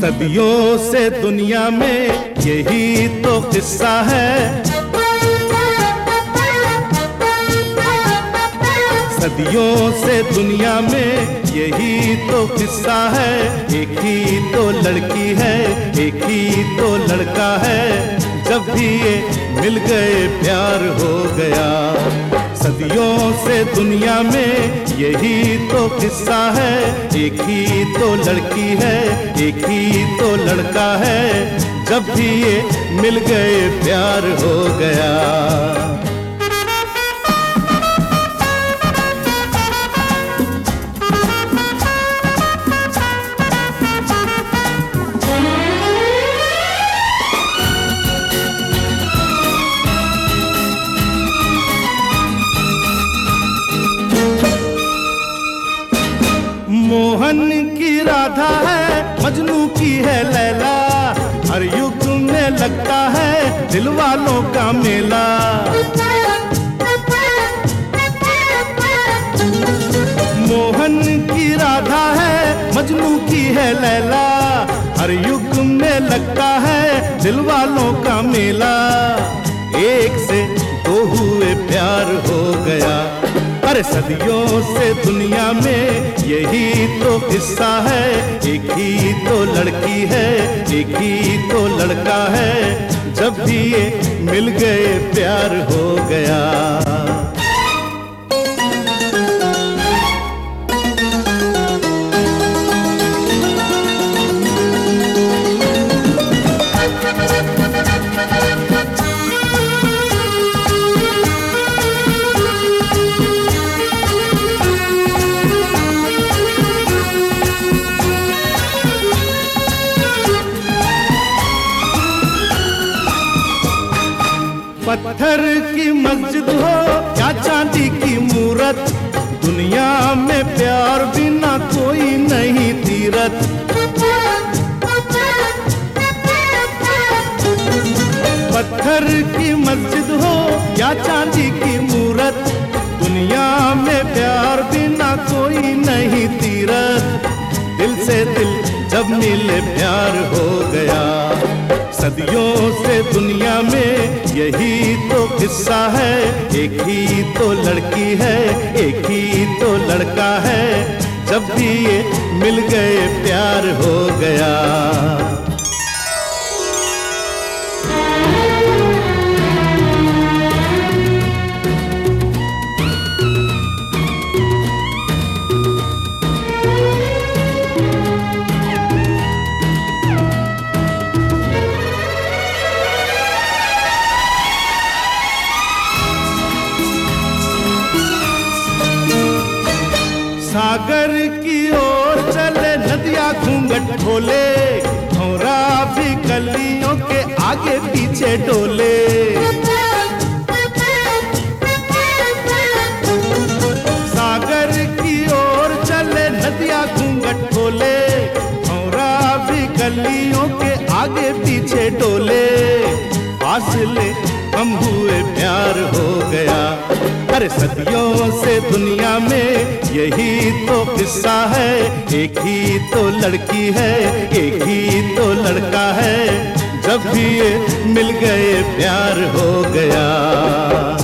सदियों से दुनिया में यही तो किस्सा है। सदियों से दुनिया में यही तो किस्सा है। एक ही तो लड़की है, एक ही तो लड़का है, जब भी ये मिल गए प्यार हो गया। सदियों से दुनिया में यही तो किस्सा है। एक ही तो लड़की है, एक ही तो लड़का है, जब भी ये मिल गए प्यार हो गया। मोहन की राधा है, मजनू की है लैला, हर युग में लगता है दिल वालों का मेला। मोहन की राधा है, मजनू की है लैला, हर युग में लगता है दिल वालों का मेला। एक से दो हुए प्यार हो गया। अरे सदियों से दुनिया में यही तो किस्सा है। एक ही तो लड़की है, एक ही तो लड़का है, जब भी ये मिल गए प्यार हो गया। पत्थर की मस्जिद हो या चांदी की मूरत, दुनिया में प्यार बिना कोई नहीं तीरथ। पत्थर की मस्जिद हो या चांदी की मूरत, दुनिया में प्यार बिना कोई नहीं तीरथ। दिल से दिल जब मिले प्यार हो गया। सदियों से दुनिया में यही तो किस्सा है। एक ही तो लड़की है, एक ही तो लड़का है, जब भी ये मिल गए प्यार हो गया। सागर की ओर चले नदियाँ घूंघट खोले, भौरा भी कलियों के आगे पीछे डोले। सागर की ओर चले नदियाँ घूंघट खोले, भौरा भी कलियों के आगे पीछे डोले। फासले कम हुए प्यार हो गया। अरे सदियों से दुनिया में यही तो किस्सा है। एक ही तो लड़की है, एक ही तो लड़का है, जब भी ये मिल गए प्यार हो गया।